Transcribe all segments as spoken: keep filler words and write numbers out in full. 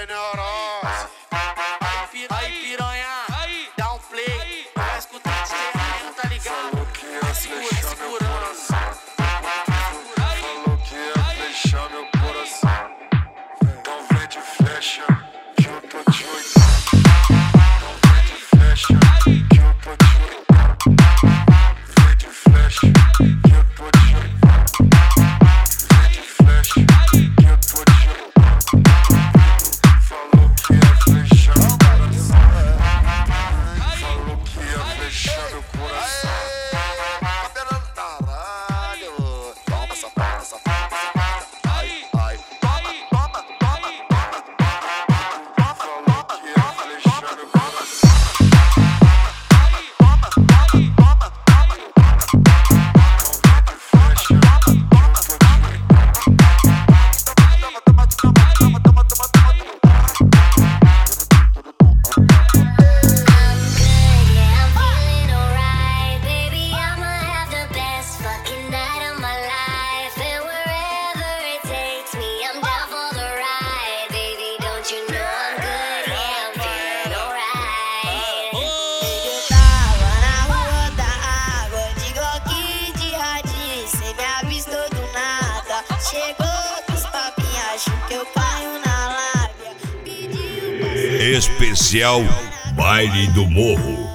generosa. Aí piranha, dá um play, vai escutar de terreno, tá ligado? Segura, segurança. Falou que ia flechar meu coração. Então vem de flecha, que eu tô de oito. Então vem de flecha, que eu tô de oito. Vem de flecha, que eu tô de oito. Vem de flecha, que eu tô de oito. Falou que ia flechar meu coração. Falou que ia flechar meu coração. Chegou com os papinhos, acho que eu caio na lábia. Especial Baile do Morro.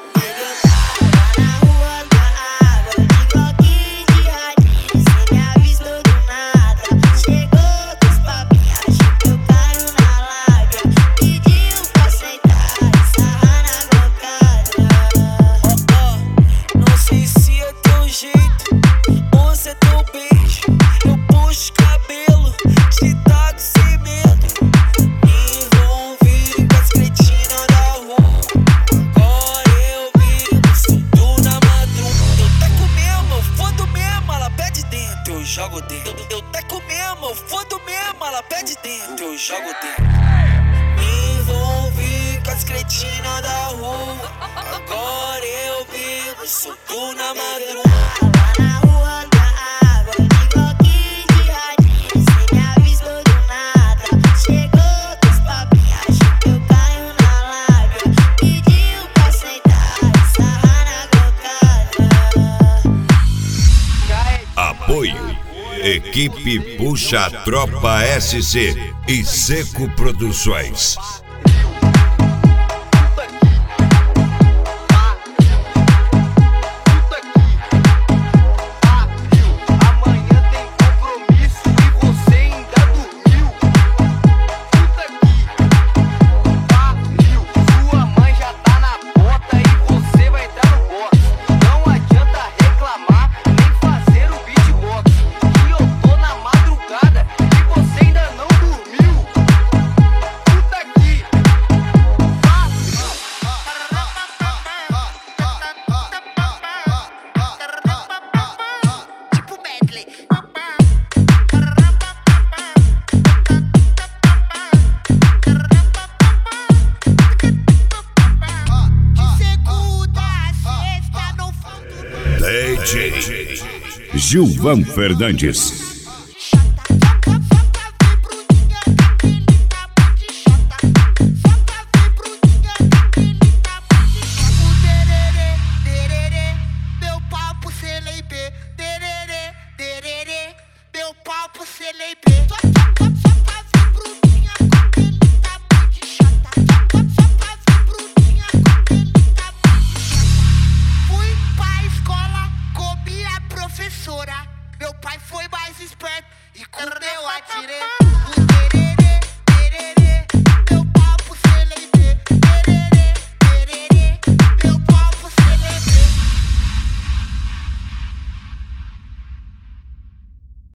Jogo dentro, eu teco mesmo, eu fodo mesmo, ela pede dentro, eu jogo dentro. Me envolvi com as cretinas da rua, agora eu vivo solto na madrugada. Na rua da água, digo aqui de radinho, cê me avisou do nada. Chegou com os papinhos, acho que eu caio na lábia. Pediu pra sentar, sarrar na cocada. Apoio Equipe Puxa Tropa S C e Seco Produções. D J Gilvan Fernandes.